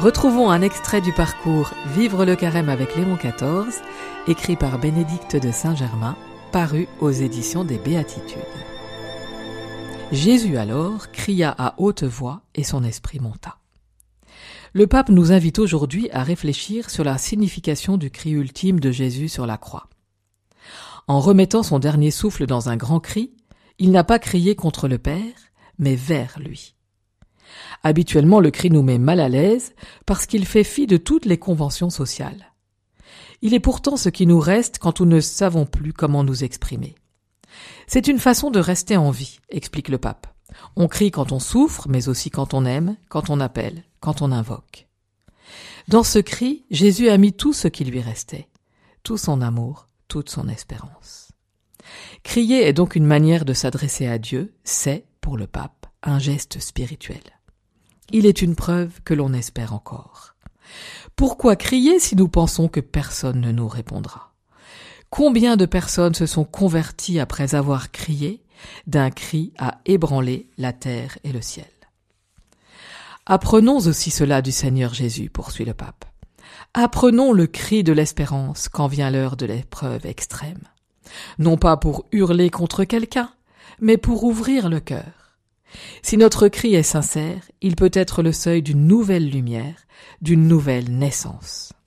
Retrouvons un extrait du parcours Vivre le carême avec Léon XIV, écrit par Bénédicte de Saint-Germain, paru aux éditions des Béatitudes. Jésus alors cria à haute voix et son esprit monta. Le pape nous invite aujourd'hui à réfléchir sur la signification du cri ultime de Jésus sur la croix. En remettant son dernier souffle dans un grand cri, il n'a pas crié contre le Père, mais vers lui. Habituellement, le cri nous met mal à l'aise parce qu'il fait fi de toutes les conventions sociales. Il est pourtant ce qui nous reste quand nous ne savons plus comment nous exprimer. C'est une façon de rester en vie, explique le pape. On crie quand on souffre, mais aussi quand on aime, quand on appelle, quand on invoque. Dans ce cri, Jésus a mis tout ce qui lui restait, tout son amour, toute son espérance. Crier est donc une manière de s'adresser à Dieu, c'est, pour le pape, un geste spirituel. Il est une preuve que l'on espère encore. Pourquoi crier si nous pensons que personne ne nous répondra ? Combien de personnes se sont converties après avoir crié, d'un cri à ébranler la terre et le ciel ? Apprenons aussi cela du Seigneur Jésus, poursuit le pape. Apprenons le cri de l'espérance quand vient l'heure de l'épreuve extrême. Non pas pour hurler contre quelqu'un, mais pour ouvrir le cœur. Si notre cri est sincère, il peut être le seuil d'une nouvelle lumière, d'une nouvelle naissance.